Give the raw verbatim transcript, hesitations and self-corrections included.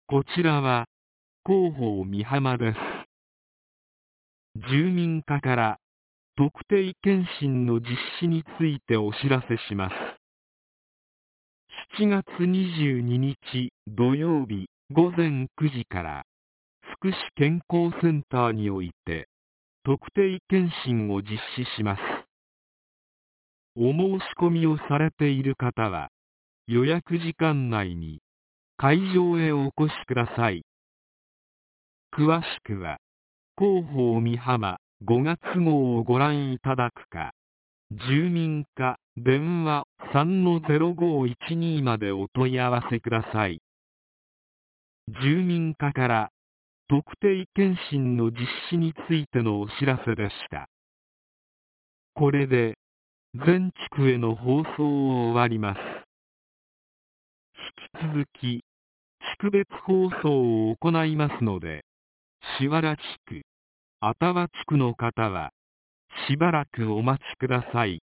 こちらは広報美浜です。住民課から特定健診の実施についてお知らせします。しちがつにじゅうににち土曜日ごぜんくじから福祉健康センターにおいて特定健診を実施します。お申し込みをされている方は予約時間内に会場へお越しください。詳しくは広報美浜ごがつ号をご覧いただくか、住民課電話 さんのゼロごいちに までお問い合わせください。住民課から特定健診の実施についてのお知らせでした。これで全地区への放送を終わります。引き続き地区別放送を行いますので、檜原地区、愛宕地区の方はしばらくお待ちください。